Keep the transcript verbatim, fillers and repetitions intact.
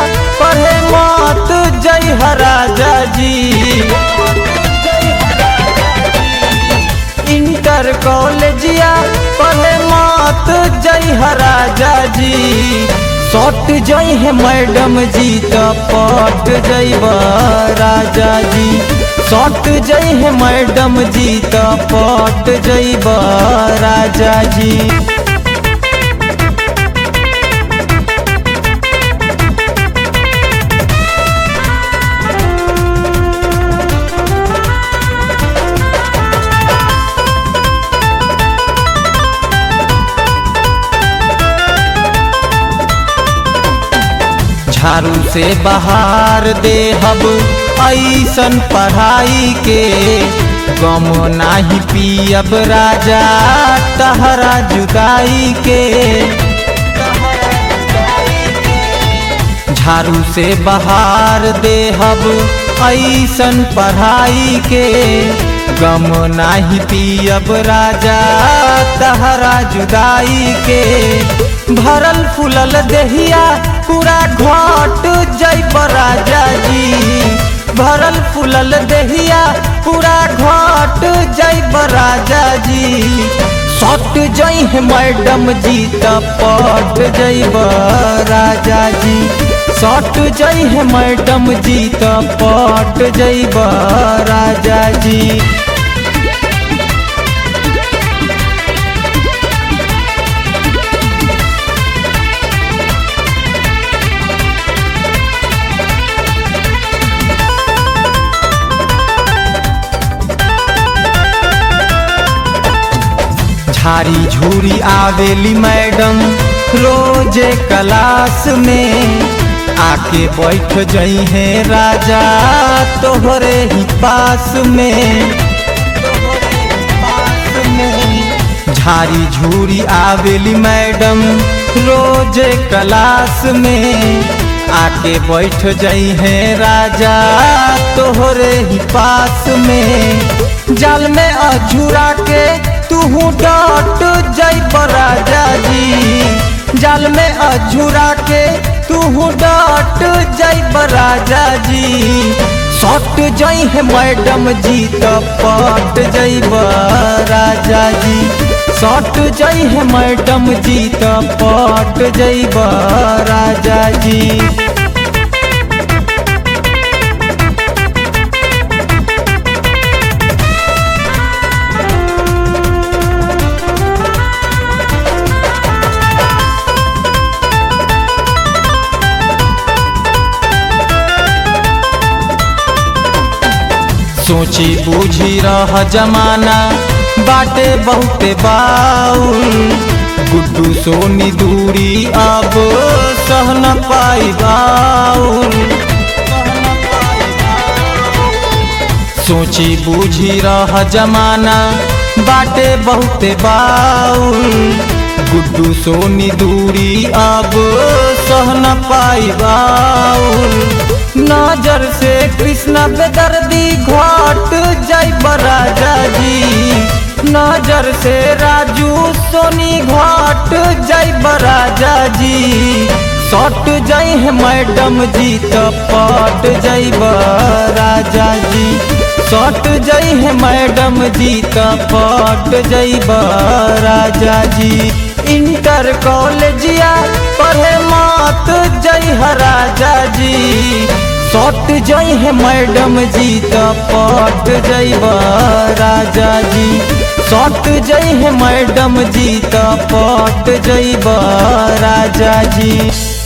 पढ़े मत जय राजा जी। इंटर कॉलेजिया पढ़े मत जय राजा जी। सट जई है मैडम जी तो पट जइब राजा जी। सट जई है मैडम जी तो पट जइब राजा जी। झाड़ू से बाहर देहब ऐसन पढ़ाई के, गम नाही पियब राजा तहरा जुदाई के। झाड़ू से बाहर देहब ऐसन पढ़ाई के, गम नाही पियब राजा तहरा जुदाई के। भरल फूलल देहिया पूरा घट जइब राजा जी। भरल फूलल देहिया पूरा घट जइब राजा जी। सट जई है मैडम जी तो पट जइब राजा जी। सट जई है मैडम जी तो पट जइब राजा जी। झारी झूरी आवेली मैडम रोजे क्लास में, आके बैठ जई है राजा तोहरे ही पास में। झारी झूरी आवेली मैडम रोजे क्लास में, आके बैठ जई है राजा तोहरे ही पास में। जाल में अझुरा के तू डट जइब राजा जी। जाल में अझुरा के तू डट जइब राजा जी। सट जई है मैडम जी तो पट जइब राजा जी। सट जई है मैडम जी तो पट जइब राजा जी। सोची बूझी रह जमाना बाटे बहुते बाउल। गुड्डू सोनी दूरी अब सह न पाई बाउल। सोची बूझी रह जमाना बाटे बहुते बाउल। गुड्डू सोनी दूरी अब सह न पाई बाउल। नजर से कृष्णा बेदर्दी घट जइब राजा जी। नजर से राजू सोनी घट जइब राजा जी। सट जई है मैडम जी तो पट जइब राजा जी। सट जई है मैडम जी तो पट जइब राजा जी। इंटर कॉलेजिया पढ़े मत जई राजा जी। सट जई है मैडम जी तो पट जइब राजा जी। सट जई है मैडम जी तो पट जइब राजा जी।